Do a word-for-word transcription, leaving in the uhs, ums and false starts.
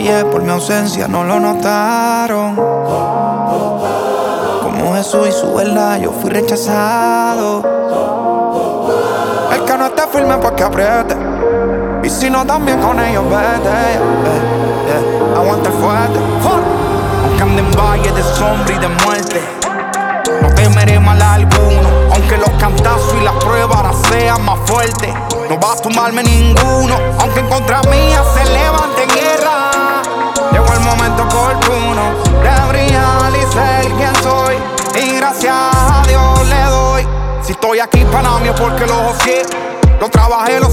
brillé por mi ausencia, no lo notaron. Como Jesús y su verdad, yo fui rechazado. El que no esté firme, pues que apriete. Y si no, también con ellos vete. Yeah, yeah, yeah. Aguanta el fuerte. Aunque ande en valle de sombra y de muerte, no temeré mal a alguno. Aunque los cantazos y las pruebas ahora sean más fuertes, no va a tumbarme ninguno. Aunque en contra mía se levante guerra, llegó el momento oportuno de brillar y ser quien soy. Y gracias a Dios le doy. Si estoy aquí para mí es porque lo ocié, lo trabajé, lo